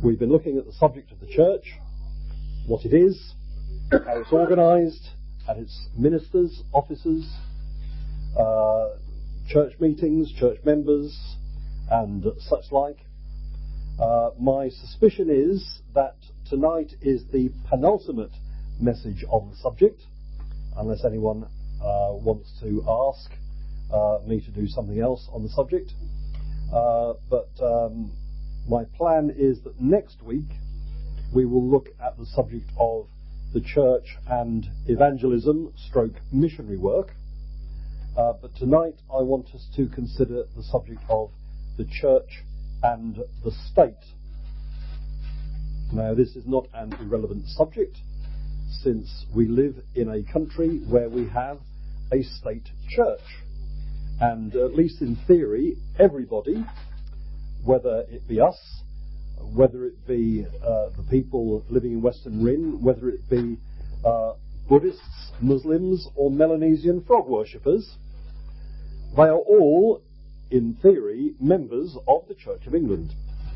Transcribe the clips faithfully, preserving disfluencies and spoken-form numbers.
We've been looking at the subject of the church, what it is, how it's organised, and its ministers, officers, uh, church meetings, church members, and such like. Uh, my suspicion is that tonight is the penultimate message on the subject, unless anyone uh, wants to ask uh, me to do something else on the subject. Uh, but um, my plan is that next week we will look at the subject of the church and evangelism stroke missionary work. Uh, but tonight I want us to consider the subject of the church and the state. Now, this is not an irrelevant subject, since we live in a country where we have a state church. And at least in theory, everybody, whether it be us, whether it be uh, the people living in Western Rin, whether it be uh, Buddhists, Muslims, or Melanesian frog worshippers, they are all, in theory, members of the Church of England.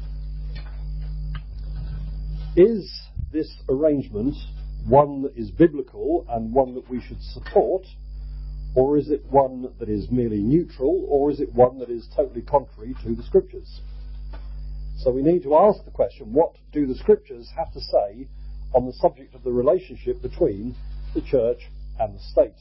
Is this arrangement one that is biblical and one that we should support, or is it one that is merely neutral, or is it one that is totally contrary to the Scriptures? So we need to ask the question, what do the Scriptures have to say on the subject of the relationship between the church and the state?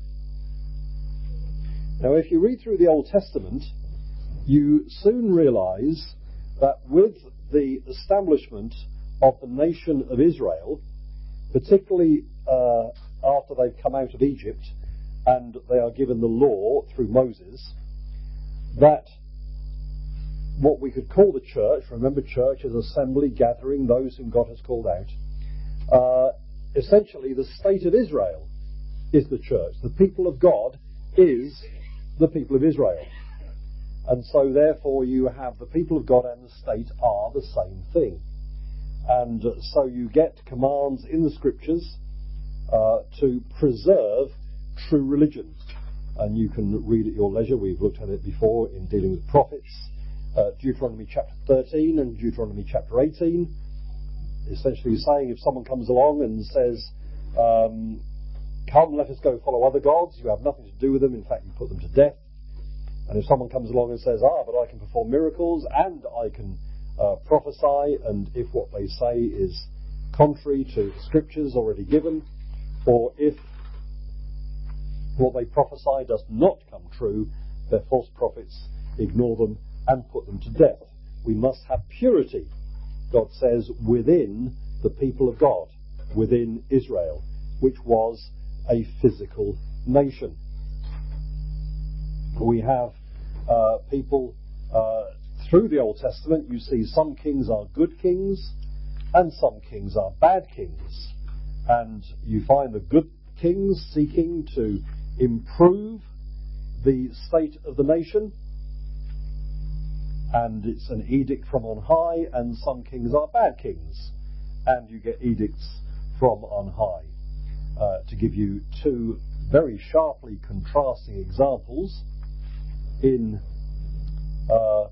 Now, if you read through the Old Testament, you soon realise that with the establishment of the nation of Israel, particularly uh, after they've come out of Egypt and they are given the law through Moses, that what we could call the church, remember church is assembly, gathering those whom God has called out, uh, essentially the state of Israel is the church. The people of God is the people of Israel. And so therefore you have the people of God and the state are the same thing. And uh, so you get commands in the Scriptures uh, to preserve true religion. And you can read at your leisure, we've looked at it before in dealing with prophets, uh, Deuteronomy chapter thirteen and Deuteronomy chapter eighteen, essentially saying if someone comes along and says, um, come, let us go follow other gods, you have nothing to do with them, in fact you put them to death. And if someone comes along and says, ah, but I can perform miracles and I can uh, prophesy, and if what they say is contrary to the Scriptures already given, or if what they prophesy does not come true, they're false prophets, ignore them and put them to death. We must have purity, God says, within the people of God, within Israel, which was a physical nation. We have uh, people uh, through the Old Testament, you see some kings are good kings and some kings are bad kings. And you find the good kings seeking to improve the state of the nation, and it's an edict from on high, and some kings are bad kings, and you get edicts from on high. Uh, to give you two very sharply contrasting examples, in uh,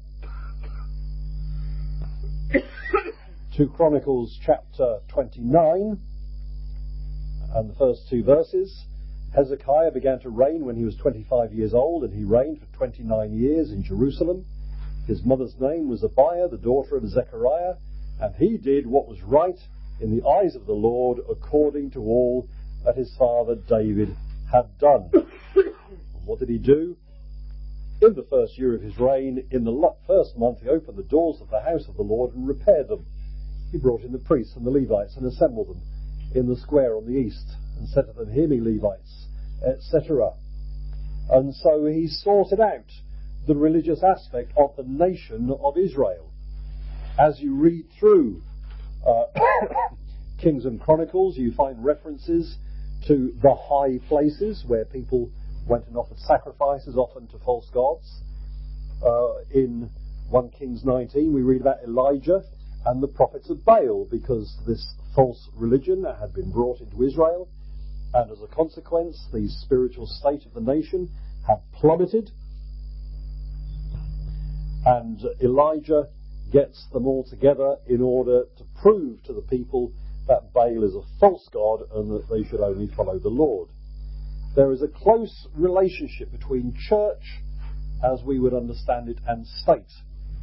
two Chronicles chapter twenty-nine and the first two verses, Hezekiah began to reign when he was twenty-five years old, and he reigned for twenty-nine years in Jerusalem. His mother's name was Abiah, the daughter of Zechariah, and he did what was right in the eyes of the Lord according to all that his father David had done. And what did he do? In the first year of his reign, in the first month, he opened the doors of the house of the Lord and repaired them. He brought in the priests and the Levites and assembled them in the square on the east, and said to them, hear me, Levites, et cetera. And so he sorted out the religious aspect of the nation of Israel. As you read through uh, Kings and Chronicles, you find references to the high places where people went and offered sacrifices, often to false gods. Uh, in First Kings nineteen, we read about Elijah and the prophets of Baal, because this false religion had been brought into Israel, and as a consequence, the spiritual state of the nation had plummeted. And Elijah gets them all together in order to prove to the people that Baal is a false god and that they should only follow the Lord. There is a close relationship between church, as we would understand it, and state.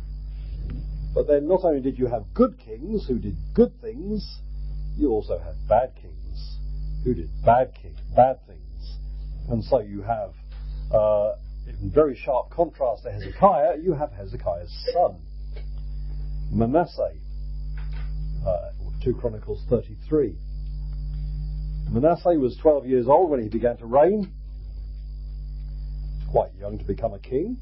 But then not only did you have good kings who did good things, you also had bad kings who did bad king, bad things. And so you have, uh, in very sharp contrast to Hezekiah, you have Hezekiah's son, Manasseh, uh, two Chronicles thirty-three. Manasseh was twelve years old when he began to reign. Quite young to become a king.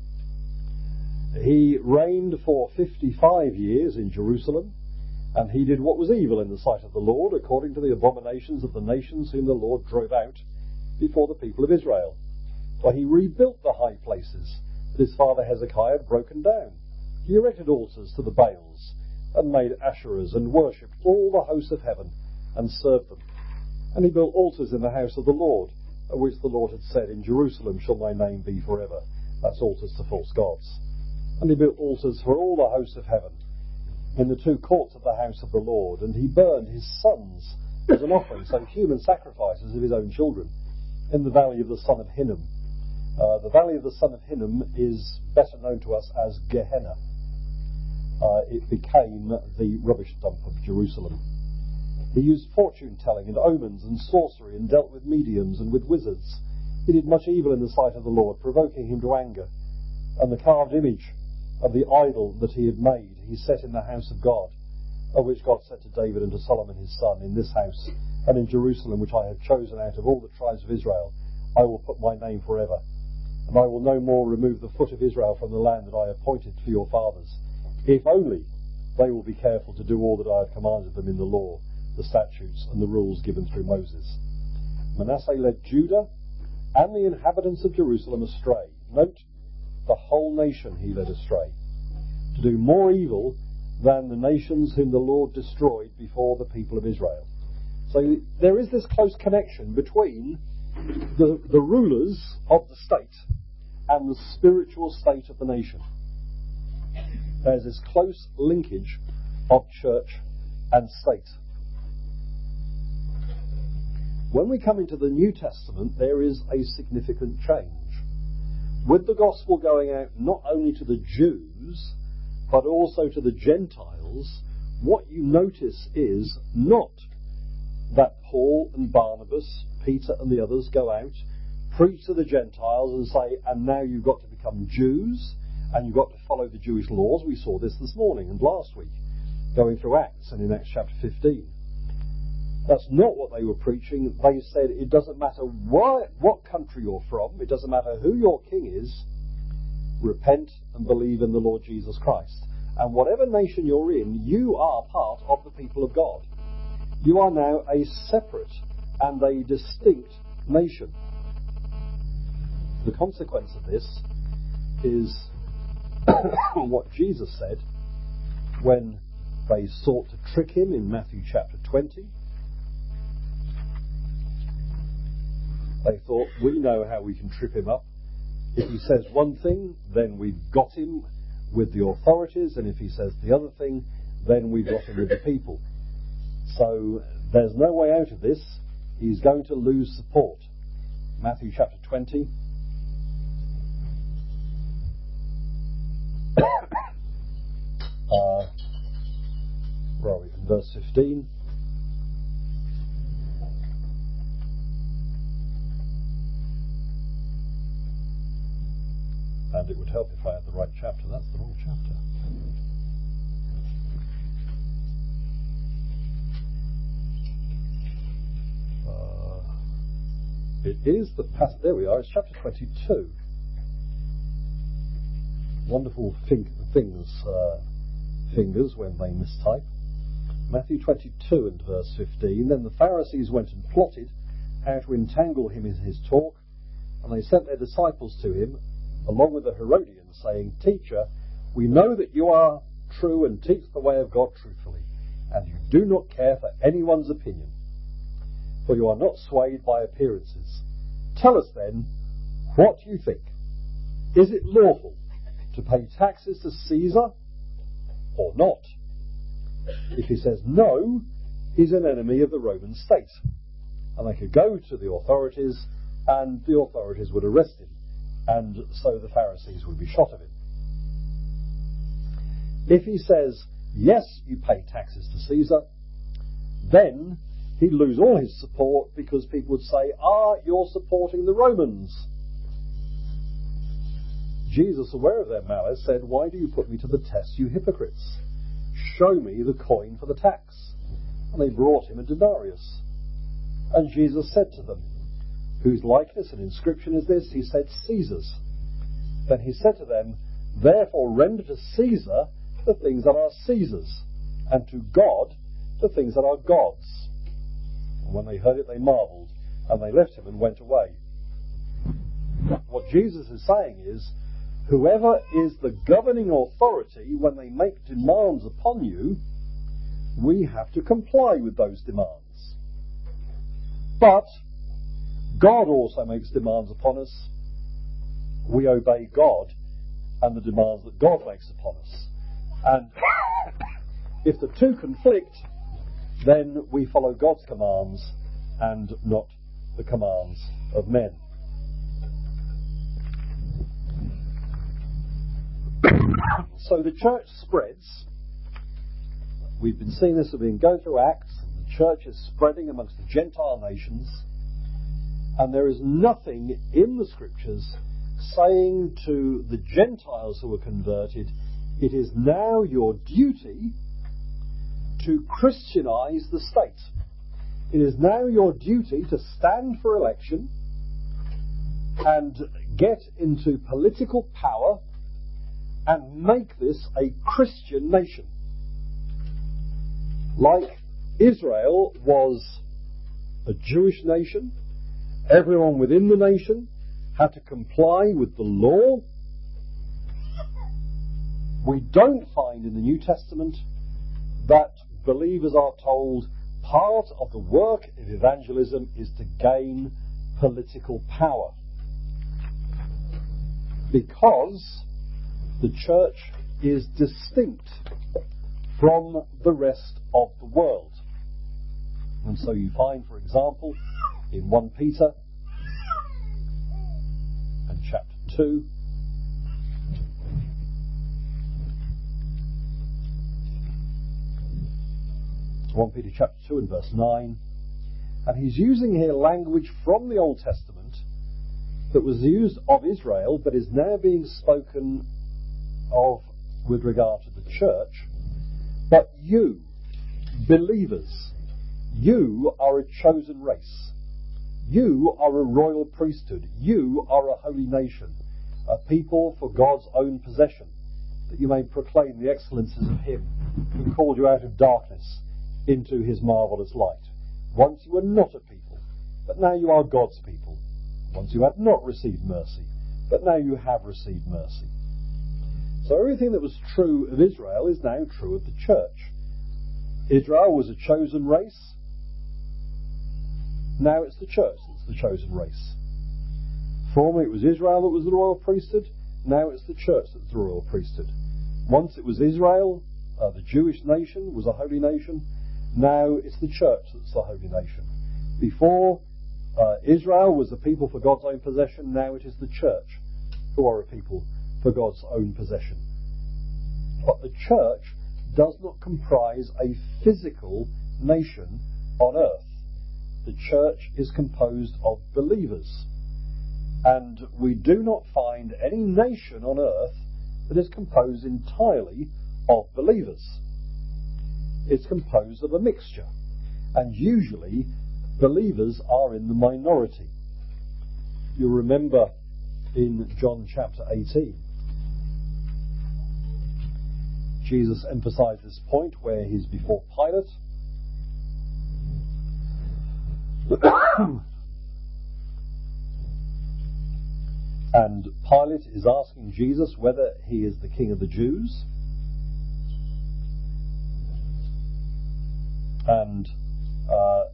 He reigned for fifty-five years in Jerusalem, and he did what was evil in the sight of the Lord, according to the abominations of the nations whom the Lord drove out before the people of Israel. For he rebuilt the high places that his father Hezekiah had broken down. He erected altars to the Baals, and made Asherahs, and worshipped all the hosts of heaven, and served them. And he built altars in the house of the Lord, of which the Lord had said, In Jerusalem shall my name be forever. That's altars to false gods. And he built altars for all the hosts of heaven in the two courts of the house of the Lord. And he burned his sons as an offering, so human sacrifices of his own children, in the valley of the son of Hinnom. Uh, the valley of the son of Hinnom is better known to us as Gehenna. Uh, it became the rubbish dump of Jerusalem. He used fortune-telling and omens and sorcery, and dealt with mediums and with wizards. He did much evil in the sight of the Lord, provoking him to anger. And the carved image of the idol that he had made he set in the house of God, of which God said to David and to Solomon his son, In this house and in Jerusalem, which I have chosen out of all the tribes of Israel, I will put my name forever. And I will no more remove the foot of Israel from the land that I appointed for your fathers, if only they will be careful to do all that I have commanded them in the law, the statutes, and the rules given through Moses. Manasseh led Judah and the inhabitants of Jerusalem astray. Note, the whole nation he led astray, to do more evil than the nations whom the Lord destroyed before the people of Israel. So there is this close connection between the, the rulers of the state and the spiritual state of the nation. There's this close linkage of church and state. When we come into the New Testament, there is a significant change. With the gospel going out not only to the Jews, but also to the Gentiles, what you notice is not that Paul and Barnabas, Peter and the others go out, preach to the Gentiles and say, and now you've got to become Jews, and you've got to follow the Jewish laws. We saw this this morning and last week, going through Acts and in Acts chapter fifteen. That's not what they were preaching. They said it doesn't matter why, what country you're from, it doesn't matter who your king is, repent and believe in the Lord Jesus Christ. And whatever nation you're in, you are part of the people of God. You are now a separate and a distinct nation. The consequence of this is what Jesus said when they sought to trick him in Matthew chapter twenty. They thought, we know how we can trip him up. If he says one thing, then we've got him with the authorities, and if he says the other thing, then we've got him with the people. So there's no way out of this. He's going to lose support. Matthew chapter twenty. uh, where are we? In verse fifteen. And it would help if I had the right chapter. That's the wrong chapter. Uh, it is the passage. There we are. It's chapter twenty-two. Wonderful fing- things, uh, fingers when they mistype. Matthew twenty-two and verse fifteen. Then the Pharisees went and plotted how to entangle him in his talk, and they sent their disciples to him, along with the Herodians, saying, Teacher, we know that you are true and teach the way of God truthfully, and you do not care for anyone's opinion, for you are not swayed by appearances. Tell us then, what you think. Is it lawful to pay taxes to Caesar or not. If he says no, he's an enemy of the Roman state. And they could go to the authorities, and the authorities would arrest him. And so the Pharisees would be shot of him. If he says, yes, you pay taxes to Caesar, then he'd lose all his support, because people would say, ah, you're supporting the Romans. Jesus, aware of their malice, said, why do you put me to the test, you hypocrites? Show me the coin for the tax. And they brought him a denarius. And Jesus said to them, whose likeness and inscription is this? He said, Caesar's. Then he said to them, therefore render to Caesar the things that are Caesar's, and to God the things that are God's. And when they heard it, they marvelled, and they left him and went away. What Jesus is saying is, whoever is the governing authority, when they make demands upon you, we have to comply with those demands. But God also makes demands upon us. We obey God and the demands that God makes upon us. And if the two conflict, then we follow God's commands and not the commands of men. So the church spreads. We've been seeing this, we've been going through Acts. The church is spreading amongst the Gentile nations. And there is nothing in the scriptures saying to the Gentiles who were converted, it is now your duty to Christianize the state. It is now your duty to stand for election and get into political power and make this a Christian nation. Like Israel was a Jewish nation, everyone within the nation had to comply with the law. We don't find in the New Testament that believers are told part of the work of evangelism is to gain political power, because the church is distinct from the rest of the world. And so you find, for example, in First Peter and chapter two, First Peter chapter two and verse nine, and he's using here language from the Old Testament that was used of Israel but is now being spoken of with regard to the church. But you, believers, you are a chosen race. You are a royal priesthood. You are a holy nation, a people for God's own possession, that you may proclaim the excellencies of him who called you out of darkness into his marvellous light. Once you were not a people, but now you are God's people. Once you had not received mercy, but now you have received mercy. So everything that was true of Israel is now true of the church. Israel was a chosen race. Now it's the church that's the chosen race. Formerly it was Israel that was the royal priesthood. Now it's the church that's the royal priesthood. Once it was Israel, uh, the Jewish nation was a holy nation. Now it's the church that's the holy nation. Before, uh, Israel was the people for God's own possession. Now it is the church who are a people for God's own possession. But the church does not comprise a physical nation on earth. The church is composed of believers. And we do not find any nation on earth that is composed entirely of believers. It's composed of a mixture. And usually, believers are in the minority. You remember in John chapter eighteen, Jesus emphasized this point where he's before Pilate. And Pilate is asking Jesus whether he is the king of the Jews. And uh,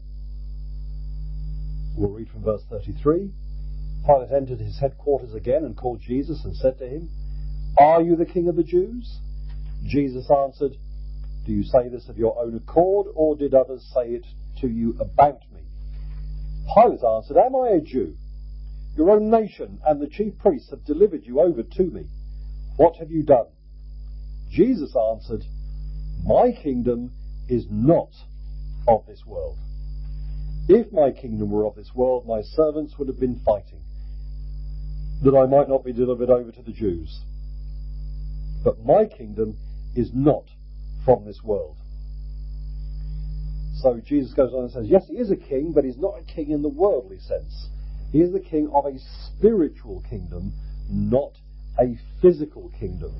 we'll read from verse thirty-three. Pilate entered his headquarters again and called Jesus and said to him, "Are you the king of the Jews?" Jesus answered, "Do you say this of your own accord, or did others say it to you about me?" Pilate answered, "Am I a Jew? Your own nation and the chief priests have delivered you over to me. What have you done?" Jesus answered, "My kingdom is not of this world. If my kingdom were of this world, my servants would have been fighting, that I might not be delivered over to the Jews. But my kingdom is not from this world." So Jesus goes on and says, yes, he is a king, but he's not a king in the worldly sense. He is the king of a spiritual kingdom, not a physical kingdom.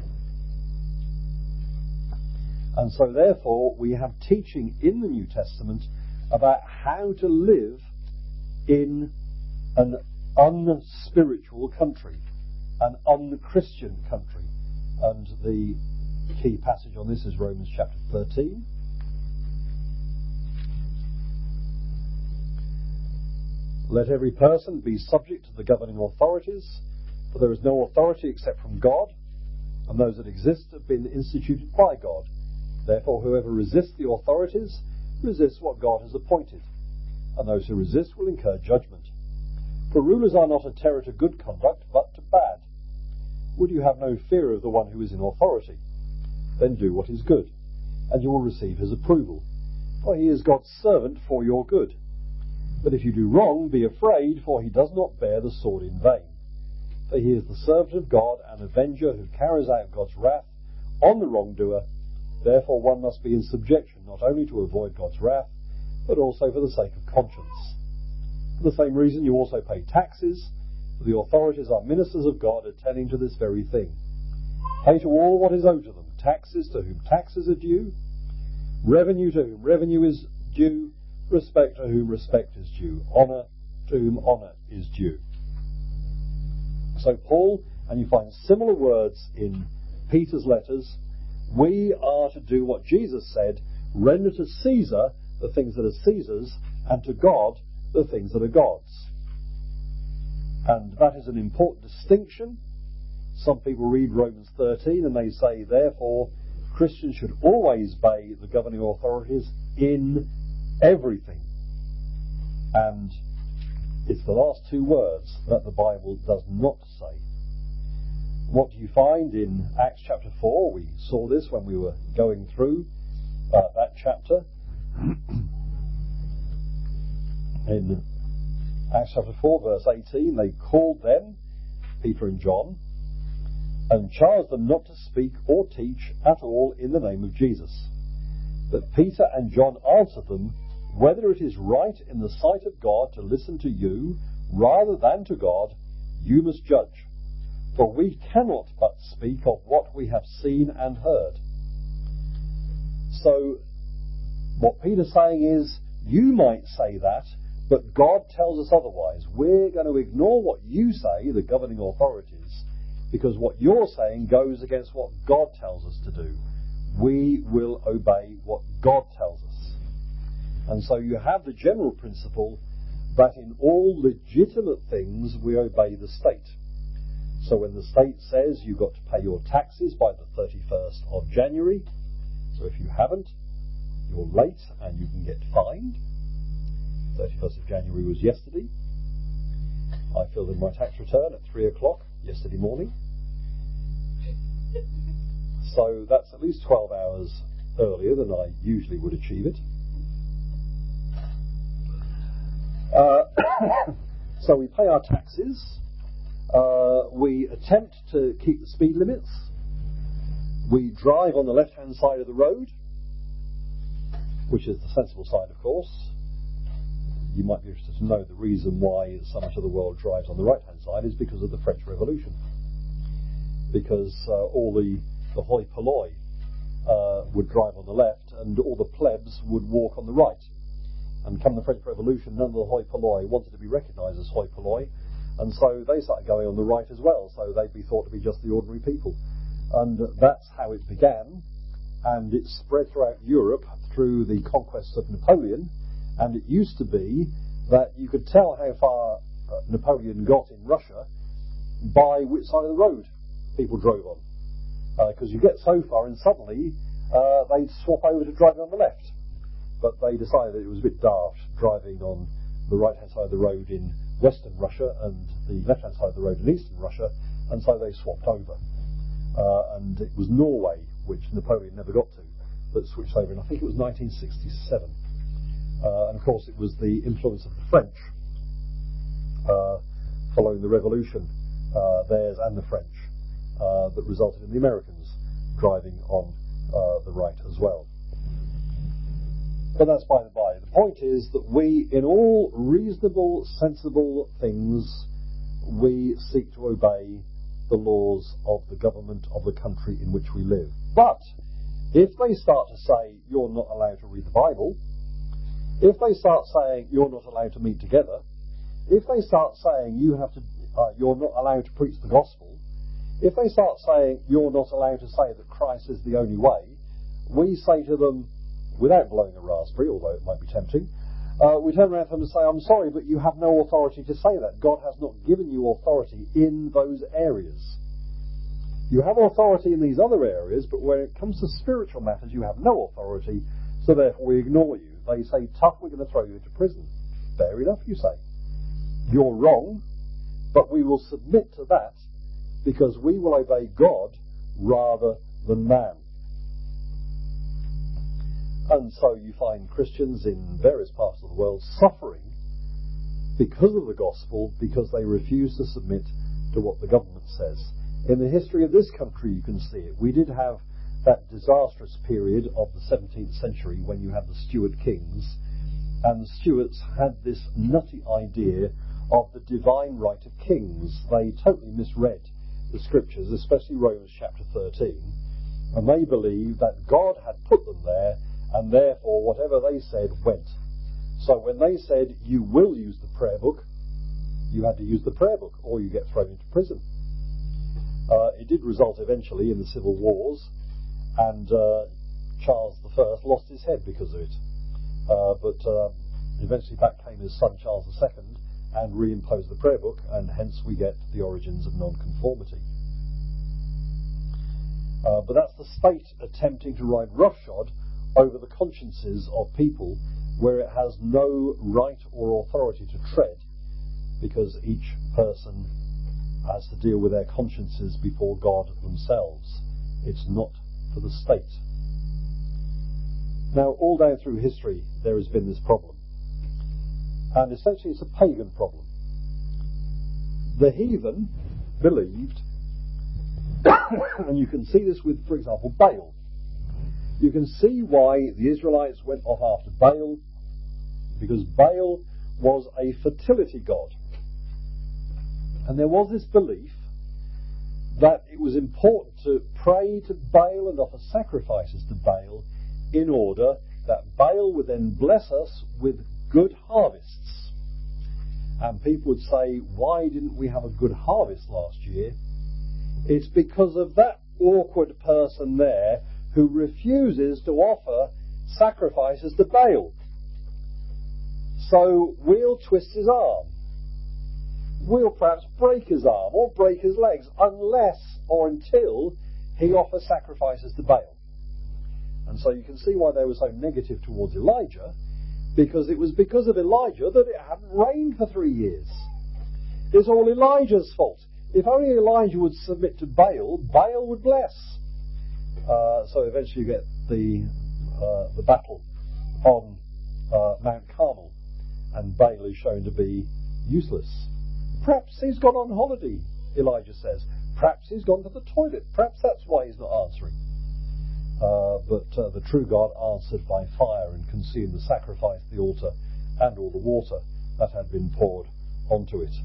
And so therefore we have teaching in the New Testament about how to live in an unspiritual country, an unchristian country. And the key passage on this is Romans chapter thirteen. "Let every person be subject to the governing authorities, for there is no authority except from God, and those that exist have been instituted by God. Therefore whoever resists the authorities resists what God has appointed, and those who resist will incur judgment. For rulers are not a terror to good conduct, but to bad. Would you have no fear of the one who is in authority? Then do what is good, and you will receive his approval, for he is God's servant for your good. But if you do wrong, be afraid, for he does not bear the sword in vain. For he is the servant of God, an avenger who carries out God's wrath on the wrongdoer. Therefore one must be in subjection, not only to avoid God's wrath, but also for the sake of conscience. For the same reason you also pay taxes, for the authorities are ministers of God, attending to this very thing. Pay to all what is owed to them, taxes to whom taxes are due, revenue to whom revenue is due, respect to whom respect is due, honour to whom honour is due." So Paul, and you find similar words in Peter's letters, we are to do what Jesus said, render to Caesar the things that are Caesar's, and to God the things that are God's. And that is an important distinction. Some people read Romans thirteen and they say, therefore, Christians should always obey the governing authorities in everything. And it's the last two words that the Bible does not say. What do you find in Acts chapter four? We saw this when we were going through uh, that chapter. In Acts chapter four, verse eighteen, they called them, Peter and John, and charged them not to speak or teach at all in the name of Jesus. But Peter and John answered them, whether it is right in the sight of God to listen to you rather than to God, you must judge. For we cannot but speak of what we have seen and heard. So, what Peter's saying is, you might say that, but God tells us otherwise. We're going to ignore what you say, the governing authorities, because what you're saying goes against what God tells us to do. We will obey what God tells us. And so you have the general principle that in all legitimate things we obey the state. So when the state says you've got to pay your taxes by the thirty-first of January, so if you haven't, you're late and you can get fined. thirty-first of January was yesterday. I filled in my tax return at three o'clock yesterday morning. So that's at least twelve hours earlier than I usually would achieve it. Uh, so we pay our taxes. Uh, we attempt to keep the speed limits. We drive on the left-hand side of the road, which is the sensible side, of course. You might be interested to know the reason why so much of the world drives on the right-hand side is because of the French Revolution. Because uh, all the, the hoi polloi uh, would drive on the left and all the plebs would walk on the right. And come the French Revolution, none of the hoi polloi wanted to be recognised as hoi polloi, and so they started going on the right as well, so they'd be thought to be just the ordinary people. And that's how it began, and it spread throughout Europe through the conquests of Napoleon, and it used to be that you could tell how far Napoleon got in Russia by which side of the road people drove on. Because uh, you get so far and suddenly uh, they'd swap over to driving on the left. But they decided that it was a bit daft driving on the right-hand side of the road in western Russia and the left-hand side of the road in eastern Russia, and so they swapped over. Uh, and it was Norway, which Napoleon never got to, that switched over, and I think it was nineteen sixty-seven. Uh, and of course it was the influence of the French uh, following the revolution, uh, theirs and the French, uh, that resulted in the Americans driving on uh, the right as well. But that's by the by. The point is that we, in all reasonable, sensible things, we seek to obey the laws of the government of the country in which we live. But if they start to say you're not allowed to read the Bible, if they start saying you're not allowed to meet together, if they start saying you have to, uh, you're not allowed to preach the gospel, if they start saying you're not allowed to say that Christ is the only way, we say to them, without blowing a raspberry, although it might be tempting, uh, we turn around to them and say, I'm sorry, but you have no authority to say that. God has not given you authority in those areas. You have authority in these other areas, but when it comes to spiritual matters, you have no authority, so therefore we ignore you. They say, tough, we're going to throw you into prison. Fair enough, you say. You're wrong, but we will submit to that because we will obey God rather than man. And so you find Christians in various parts of the world suffering because of the gospel, because they refuse to submit to what the government says. In the history of this country, you can see it. We did have that disastrous period of the seventeenth century when you had the Stuart kings, and the Stuarts had this nutty idea of the divine right of kings. They totally misread the scriptures, especially Romans chapter thirteen, and they believed that God had put them there, and therefore whatever they said went. So when they said you will use the prayer book, you had to use the prayer book or you get thrown into prison. Uh, it did result eventually in the civil wars, and uh, Charles the First lost his head because of it. Uh, but uh, eventually back came his son Charles the Second and reimposed the prayer book, and hence we get the origins of nonconformity. Uh, but that's the state attempting to ride roughshod over the consciences of people where it has no right or authority to tread, because each person has to deal with their consciences before God themselves. It's not for the state. Now, all down through history there has been this problem, and essentially it's a pagan problem. The heathen believed, and you can see this with, for example, Baal. You can see why the Israelites went off after Baal, because Baal was a fertility god. And there was this belief that it was important to pray to Baal and offer sacrifices to Baal in order that Baal would then bless us with good harvests. And people would say, why didn't we have a good harvest last year? It's because of that awkward person there who refuses to offer sacrifices to Baal. So we'll twist his arm. We'll perhaps break his arm or break his legs unless or until he offers sacrifices to Baal. And so you can see why they were so negative towards Elijah, because it was because of Elijah that it hadn't rained for three years. It's all Elijah's fault. If only Elijah would submit to Baal, Baal would bless. Uh, so eventually you get the uh, the battle on uh, Mount Carmel, and Baal is shown to be useless. Perhaps he's gone on holiday, Elijah says. Perhaps he's gone to the toilet. Perhaps that's why he's not answering. Uh, but uh, the true God answered by fire and consumed the sacrifice, the altar, and all the water that had been poured onto it.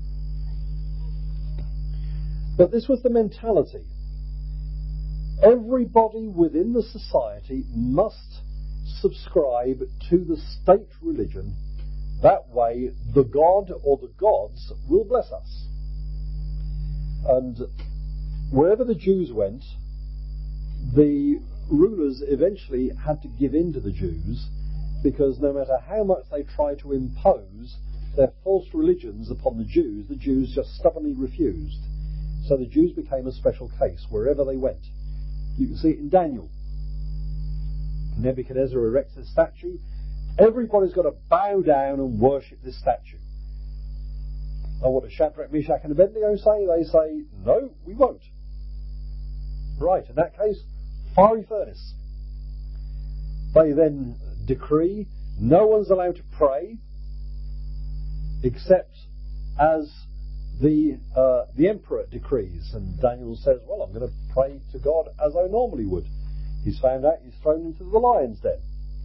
But this was the mentality. Everybody within the society must subscribe to the state religion. That way the God or the gods will bless us. And wherever the Jews went, the rulers eventually had to give in to the Jews, because no matter how much they tried to impose their false religions upon the Jews, the Jews just stubbornly refused. So the Jews became a special case wherever they went. You can see it in Daniel. Nebuchadnezzar erects a statue. Everybody's got to bow down and worship this statue. And what does Shadrach, Meshach and Abednego say? They say, no, we won't. Right, in that case, fiery furnace. They then decree no one's allowed to pray except as the uh, the emperor decrees. And Daniel says, well, I'm going to pray to God as I normally would. He's found out, he's thrown into the lion's den.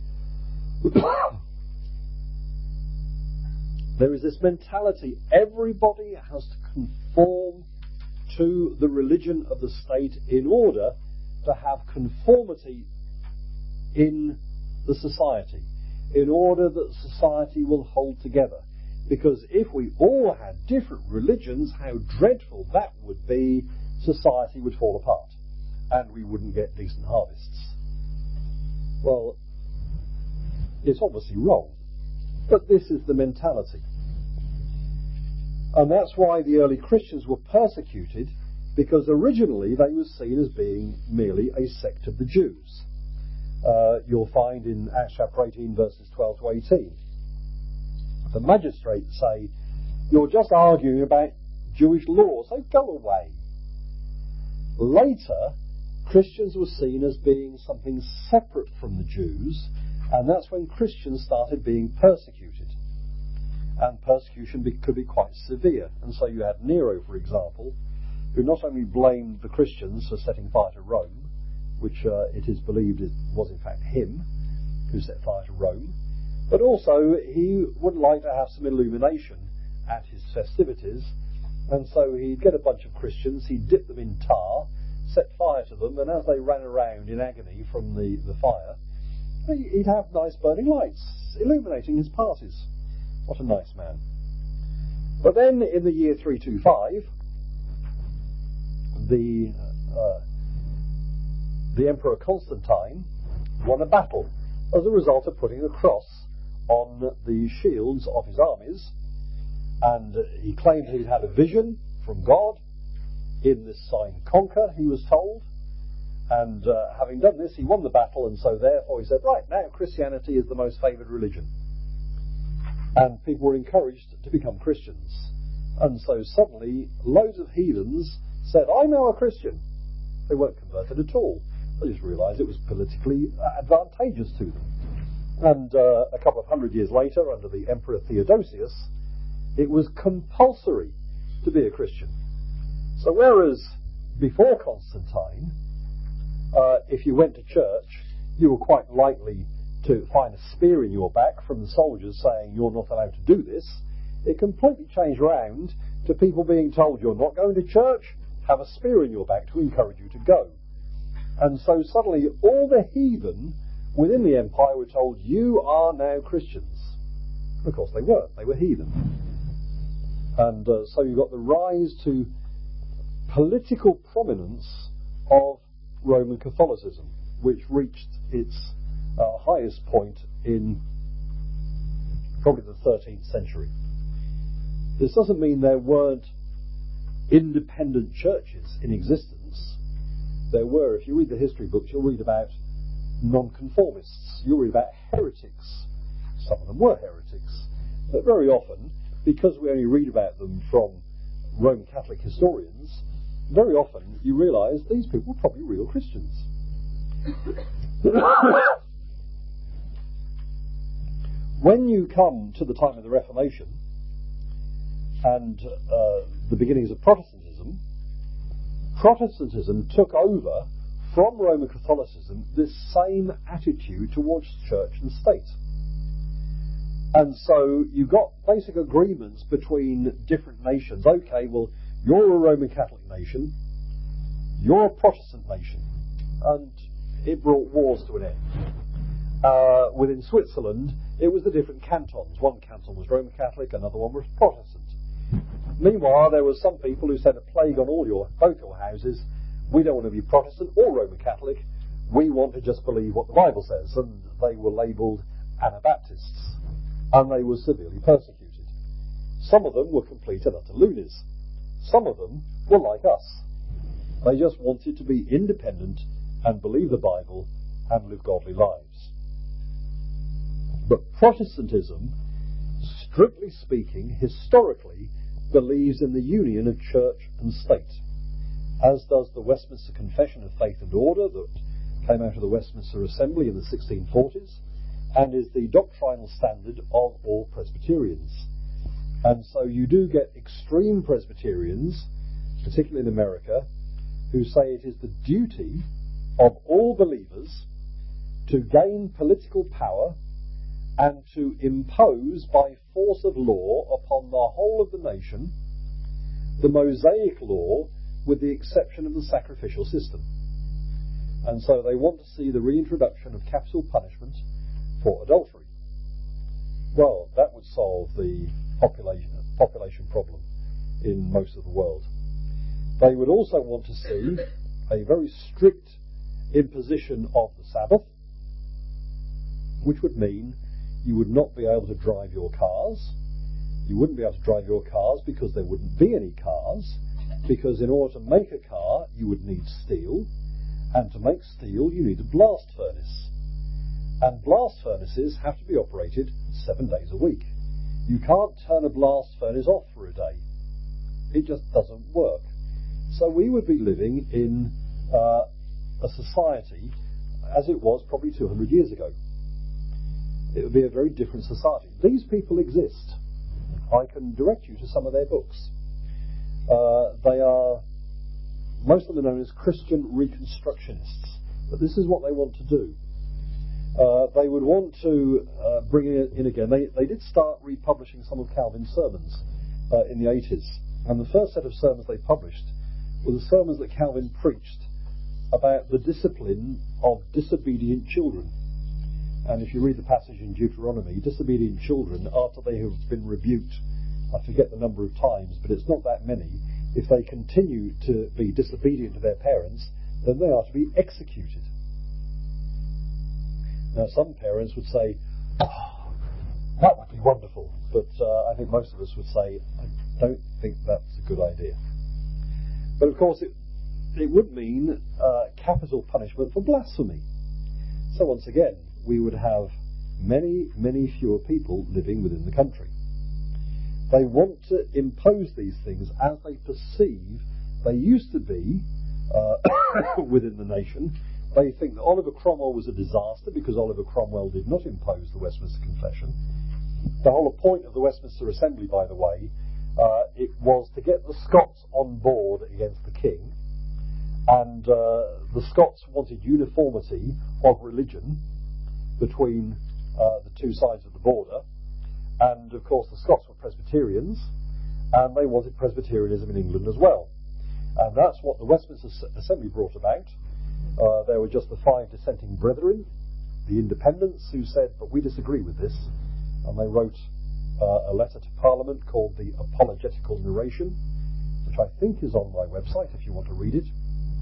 There is this mentality, everybody has to conform to the religion of the state in order to have conformity in the society, in order that society will hold together. Because if we all had different religions, how dreadful that would be. Society would fall apart and we wouldn't get decent harvests. Well, it's obviously wrong, but this is the mentality. And that's why the early Christians were persecuted, because originally they were seen as being merely a sect of the Jews. Uh, you'll find in Acts chapter eighteen verses twelve to eighteen. The magistrates say, you're just arguing about Jewish law, so go away. Later, Christians were seen as being something separate from the Jews, and that's when Christians started being persecuted. And persecution be, could be quite severe. And so you had Nero, for example, who not only blamed the Christians for setting fire to Rome, which uh, it is believed it was in fact him who set fire to Rome, but also he would like to have some illumination at his festivities, and so he'd get a bunch of Christians, he'd dip them in tar, set fire to them, and as they ran around in agony from the, the fire, he'd have nice burning lights illuminating his parties. What a nice man. But then in the year three twenty-five, the uh, the Emperor Constantine won a battle as a result of putting a cross on the shields of his armies, and he claimed he'd had a vision from God. In this sign conquer, he was told, and uh, having done this he won the battle, and so therefore he said, right, now Christianity is the most favoured religion. And people were encouraged to become Christians. And so suddenly loads of heathens said, I'm now a Christian. They weren't converted at all. They just realised it was politically advantageous to them. And uh, a couple of hundred years later, under the Emperor Theodosius, it was compulsory to be a Christian. So whereas before Constantine, uh, if you went to church, you were quite likely to find a spear in your back from the soldiers saying you're not allowed to do this, it completely changed round to people being told you're not going to church, have a spear in your back to encourage you to go. And so suddenly all the heathen within the empire were told, you are now Christians. Of course they weren't, they were heathen. And uh, so you got the rise to political prominence of Roman Catholicism, which reached its uh, highest point in probably the thirteenth century. This doesn't mean there weren't independent churches in existence. There were. If you read the history books, you'll read about nonconformists, you'll read about heretics. Some of them were heretics, but very often, because we only read about them from Roman Catholic historians, very often you realise these people were probably real Christians. When you come to the time of the Reformation and uh, the beginnings of Protestantism, Protestantism took over from Roman Catholicism this same attitude towards church and state. And so you got basic agreements between different nations. Okay, well, you're a Roman Catholic nation, you're a Protestant nation, and it brought wars to an end. Uh, within Switzerland, it was the different cantons. One canton was Roman Catholic, another one was Protestant. Meanwhile, there were some people who sent a plague on all your, both your houses. We don't want to be Protestant or Roman Catholic. We want to just believe what the Bible says. And they were labelled Anabaptists. And they were severely persecuted. Some of them were complete and utter loonies. Some of them were like us. They just wanted to be independent and believe the Bible and live godly lives. But Protestantism, strictly speaking, historically, believes in the union of church and state, as does the Westminster Confession of Faith and Order that came out of the Westminster Assembly in the sixteen forties, and is the doctrinal standard of all Presbyterians. And so you do get extreme Presbyterians, particularly in America, who say it is the duty of all believers to gain political power and to impose by force of law upon the whole of the nation the Mosaic law, with the exception of the sacrificial system. And so they want to see the reintroduction of capital punishment for adultery. Well, that would solve the population, population problem in most of the world. They would also want to see a very strict imposition of the Sabbath, which would mean you would not be able to drive your cars. You wouldn't be able to drive your cars because there wouldn't be any cars, because in order to make a car you would need steel, and to make steel you need a blast furnace. And blast furnaces have to be operated seven days a week. You can't turn a blast furnace off for a day. It just doesn't work. So we would be living in uh, a society as it was probably two hundred years ago. It would be a very different society. These people exist. I can direct you to some of their books. Uh, they are, most of them are known as Christian Reconstructionists. But this is what they want to do. Uh, they would want to uh, bring it in again. They, they did start republishing some of Calvin's sermons uh, in the eighties. And the first set of sermons they published were the sermons that Calvin preached about the discipline of disobedient children. And if you read the passage in Deuteronomy, disobedient children, after they have been rebuked, I forget the number of times, but it's not that many, if they continue to be disobedient to their parents, then they are to be executed. Now, some parents would say, oh, that would be wonderful, but uh, I think most of us would say, I don't think that's a good idea. But of course, it, it would mean uh, capital punishment for blasphemy. So once again, we would have many, many fewer people living within the country. They want to impose these things as they perceive they used to be uh, within the nation. They think that Oliver Cromwell was a disaster because Oliver Cromwell did not impose the Westminster Confession. The whole point of the Westminster Assembly, by the way, uh, it was to get the Scots on board against the King, and uh, the Scots wanted uniformity of religion between uh, the two sides of the border, and of course the Scots were Presbyterians, and they wanted Presbyterianism in England as well. And that's what the Westminster Assembly brought about. Uh, there were just the five dissenting brethren, the independents, who said, but we disagree with this, and they wrote uh, a letter to Parliament called the Apologetical Narration, which I think is on my website if you want to read it.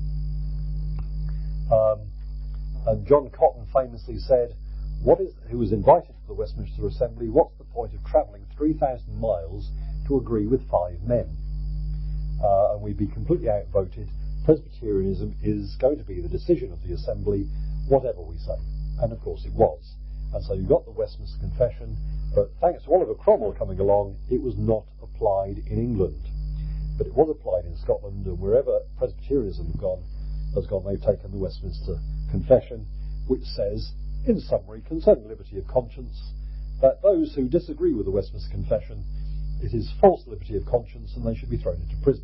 Um, and John Cotton famously said, "What is, who was invited to the Westminster Assembly, what's the point of travelling three thousand miles to agree with five men? Uh, and we'd be completely outvoted. Presbyterianism is going to be the decision of the Assembly, whatever we say." And of course it was. And so you got the Westminster Confession, but thanks to Oliver Cromwell coming along, it was not applied in England. But it was applied in Scotland, and wherever Presbyterianism has gone, has gone, they've taken the Westminster Confession, which says, in summary, concerning liberty of conscience, that those who disagree with the Westminster Confession, it is false liberty of conscience and they should be thrown into prison.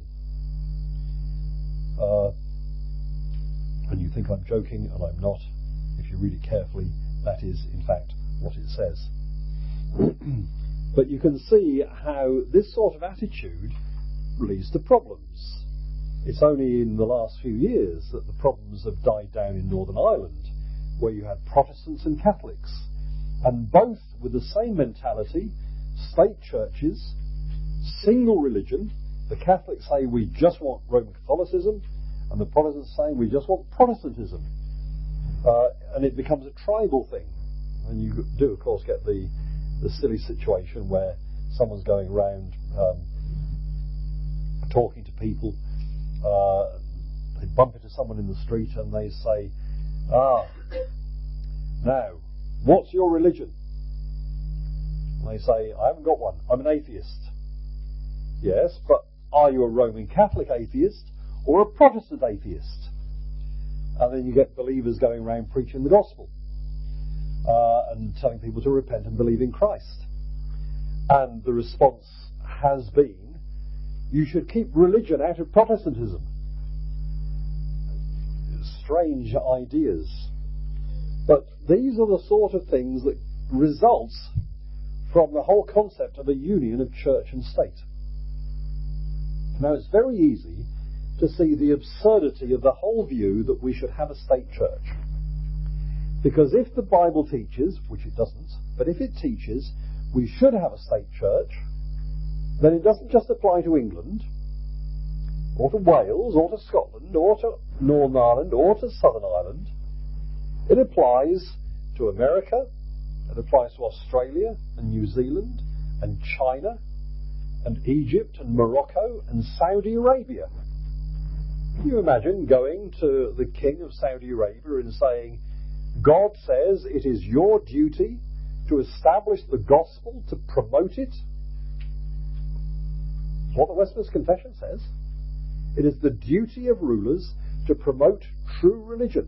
Uh, and you think I'm joking, and I'm not. If you read it carefully, that is, in fact, what it says. But you can see how this sort of attitude leads to problems. It's only in the last few years that the problems have died down in Northern Ireland, where you had Protestants and Catholics, and both with the same mentality, state churches, single religion. The Catholics say we just want Roman Catholicism, and the Protestants say we just want Protestantism. Uh, and it becomes a tribal thing. And you do, of course, get the, the silly situation where someone's going around um, talking to people. Uh, they bump into someone in the street and they say, Ah, now, what's your religion? And they say, I haven't got one, I'm an atheist. Yes, but are you a Roman Catholic atheist or a Protestant atheist? And then you get believers going around preaching the gospel uh, and telling people to repent and believe in Christ. And the response has been, you should keep religion out of Protestantism. Strange ideas. But these are the sort of things that results from the whole concept of a union of church and state. Now, it's very easy to see the absurdity of the whole view that we should have a state church. Because if the Bible teaches, which it doesn't, but if it teaches we should have a state church, then it doesn't just apply to England, or to Wales, or to Scotland, or to Northern Ireland, or to Southern Ireland. It applies to America, it applies to Australia, and New Zealand, and China, and Egypt, and Morocco, and Saudi Arabia. Can you imagine going to the king of Saudi Arabia and saying, God says it is your duty to establish the gospel, to promote it? It's what the Westminster Confession says. It is the duty of rulers to promote true religion.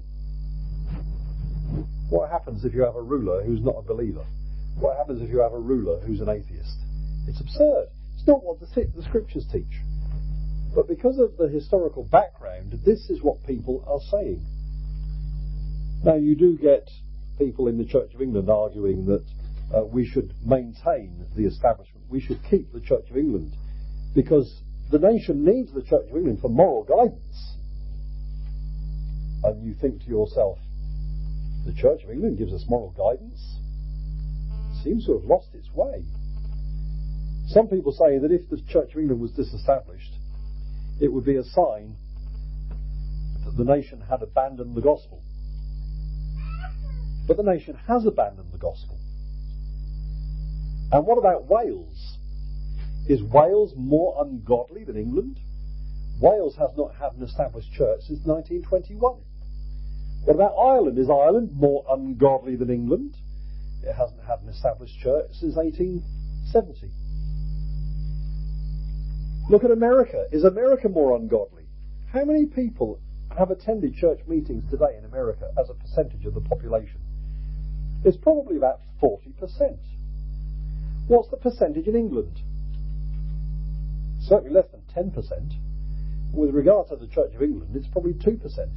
What happens if you have a ruler who's not a believer? What happens if you have a ruler who's an atheist? It's absurd. It's not what the, the scriptures teach. But because of the historical background, this is what people are saying. Now, you do get people in the Church of England arguing that uh, we should maintain the establishment. We should keep the Church of England because the nation needs the Church of England for moral guidance. And you think to yourself, the Church of England gives us moral guidance? It seems to have lost its way. Some people say that if the Church of England was disestablished, it would be a sign that the nation had abandoned the gospel. But the nation has abandoned the gospel. And what about Wales? Is Wales more ungodly than England? Wales has not had an established church since nineteen twenty-one. What about Ireland? Is Ireland more ungodly than England? It hasn't had an established church since eighteen seventy. Look at America. Is America more ungodly? How many people have attended church meetings today in America as a percentage of the population? It's probably about forty percent. What's the percentage in England? Certainly less than ten percent. With regard to the Church of England, it's probably two percent.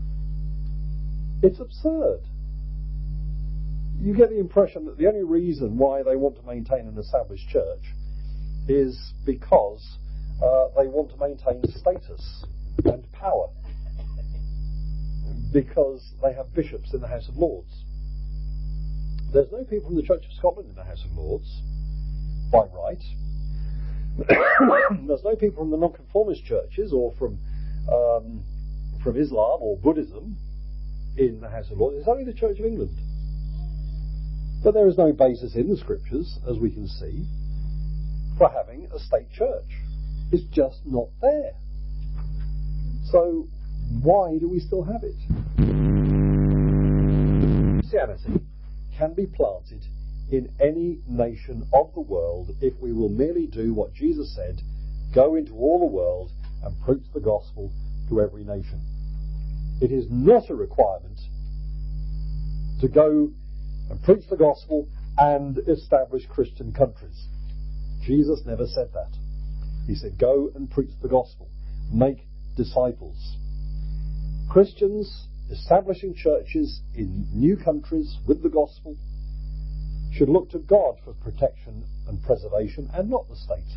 It's absurd. You get the impression that the only reason why they want to maintain an established church is because uh, they want to maintain status and power, because they have bishops in the House of Lords. There's no people from the Church of Scotland in the House of Lords, by right. There's no people from the nonconformist churches or from um, from Islam or Buddhism in the House of Lords. It's only the Church of England. But there is no basis in the scriptures, as we can see, for having a state church. It's just not there. So why do we still have it? Christianity can be planted in any nation of the world if we will merely do what Jesus said, go into all the world and preach the gospel to every nation. It is not a requirement to go and preach the gospel and establish Christian countries. Jesus never said that. He said, go and preach the gospel, make disciples. Christians establishing churches in new countries with the gospel should look to God for protection and preservation and not the state.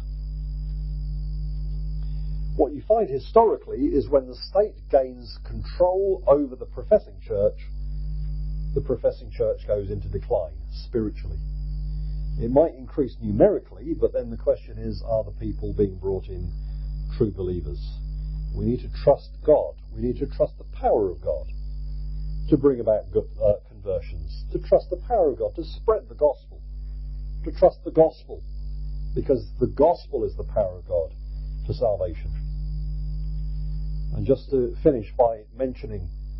What you find historically is when the state gains control over the professing church, the professing church goes into decline spiritually. It might increase numerically, but then the question is, are the people being brought in true believers? We need to trust God. We need to trust the power of God to bring about good, uh, conversions, to trust the power of God to spread the gospel, to trust the gospel, because the gospel is the power of God to salvation. And just to finish by mentioning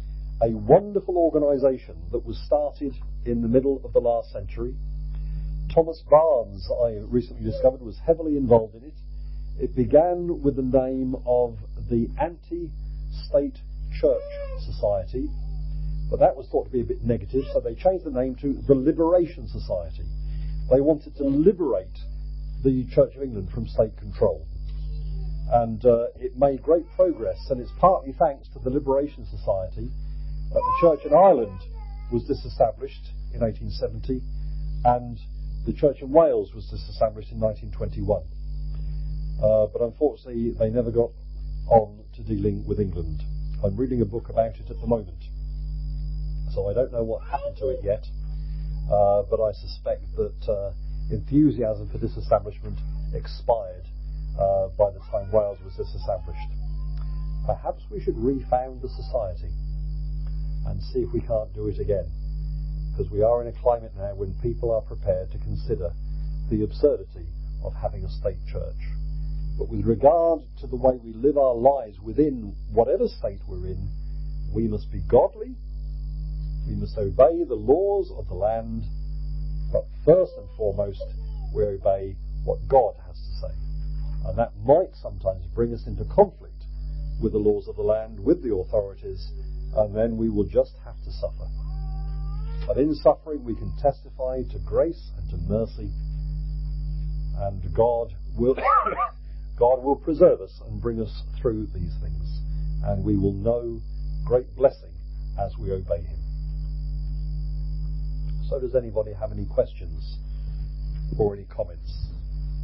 a wonderful organisation that was started in the middle of the last century. Thomas Barnes, I recently discovered, was heavily involved in it. It began with the name of the Anti-State Church Society, but that was thought to be a bit negative, so they changed the name to the Liberation Society. They wanted to liberate the Church of England from state control. And uh, it made great progress, and it's partly thanks to the Liberation Society that the Church in Ireland was disestablished in eighteen seventy, and the Church in Wales was disestablished in nineteen twenty-one. Uh, but unfortunately, they never got on to dealing with England. I'm reading a book about it at the moment, so I don't know what happened to it yet, uh, but I suspect that uh, enthusiasm for disestablishment expired uh, by the time Wales was disestablished. Perhaps we should refound the society and see if we can't do it again, because we are in a climate now when people are prepared to consider the absurdity of having a state church. But with regard to the way we live our lives within whatever state we're in, we must be godly, we must obey the laws of the land, but first and foremost, we obey what God has to say. And that might sometimes bring us into conflict with the laws of the land, with the authorities, and then we will just have to suffer. But in suffering we can testify to grace and to mercy, and God will God will preserve us and bring us through these things, and we will know great blessing as we obey Him. So does anybody have any questions or any comments?